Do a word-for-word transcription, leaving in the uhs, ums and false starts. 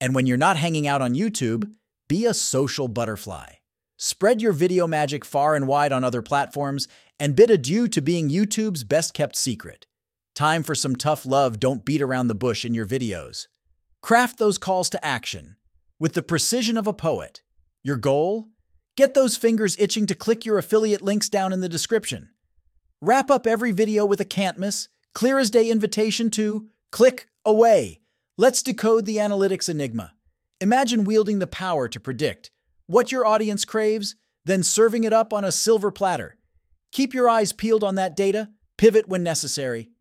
And when you're not hanging out on YouTube, be a social butterfly. Spread your video magic far and wide on other platforms and bid adieu to being YouTube's best-kept secret. Time for some tough love. Don't beat around the bush in your videos. Craft those calls to action with the precision of a poet. Your goal? Get those fingers itching to click your affiliate links down in the description. Wrap up every video with a can't miss, clear as day invitation to click away. Let's decode the analytics enigma. Imagine wielding the power to predict what your audience craves, then serving it up on a silver platter. Keep your eyes peeled on that data, pivot when necessary,